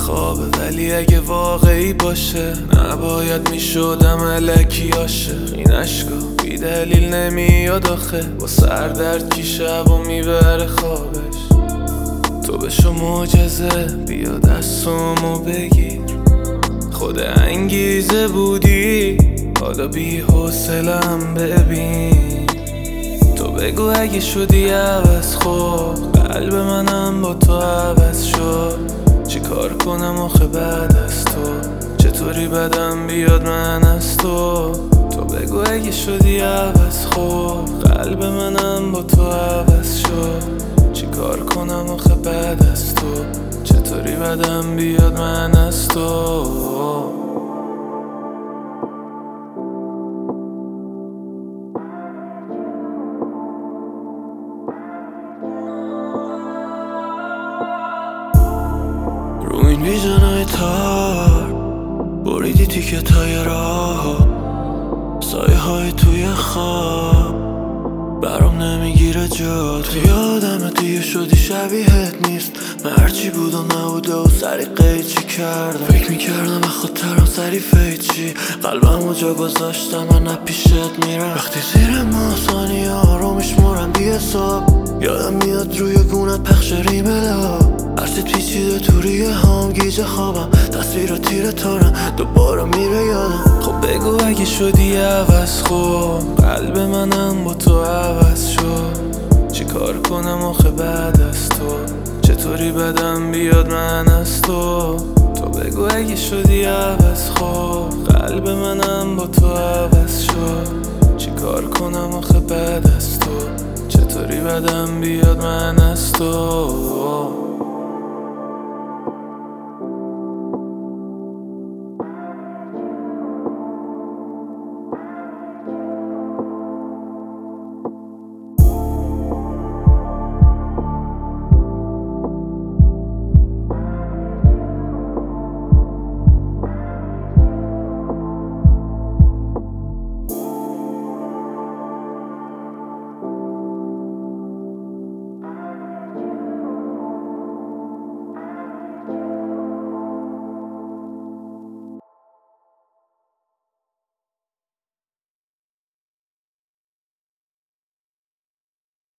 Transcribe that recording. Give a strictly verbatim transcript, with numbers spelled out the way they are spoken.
خوابه، ولی اگه واقعی باشه نباید میشدم الکی عاشق. این عشقا بی دلیل نمیاد آخه، با سردرد کی شب و میبره خوابش. تو بشو معجزه بیا دستامو بگیر، خود انگیزه بودی حالا بی حوصله‌ام ببین. تو بگو اگه شدی عوض، خب قلب منم با تو عوض شد. چی کار کنم آخه بعد از تو، چطوری بدم بیاد من از تو. تو بگو اگه شدی عوض، خب قلب منم با تو عوض شد. چی کار کنم آخه بعد از تو، چطوری بدم بیاد من از تو. رو این ویژنای تار بریدی تیکت های راه، سایه های توی خواب برام نمیگیره جا. تو یادم دیگه شدی شبیهت نیست، من هرچی بود و نبوده و سری قید چی کردم. فکر میکردم و خودترم سری فید چی، قلبم و جا گذاشتم من پیشت میرم. وقتی زیر ماسانی ها رو میشمارم بی حساب، یادم میاد روی گونت پخش ریملا. هرچی پیچیده تو ریه هم گیجه خوابم، تصویر و تیر تارم دوباره میره یادم. خب بگو اگه شدی عوض، خب قلب منم با تو عوض شد. چی کار کنم آخه بعد از تو، چطوری بدم بیاد من از تو. تو بگو اگه شدی عوض، خب قلب منم با تو عوض شد. چی کار کنم آخه بعد از تو، چطوری بدم بیاد من از تو.